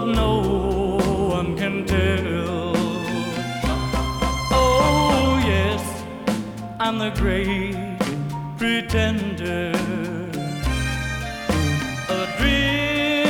but no one can tell. Oh yes, I'm the great pretender.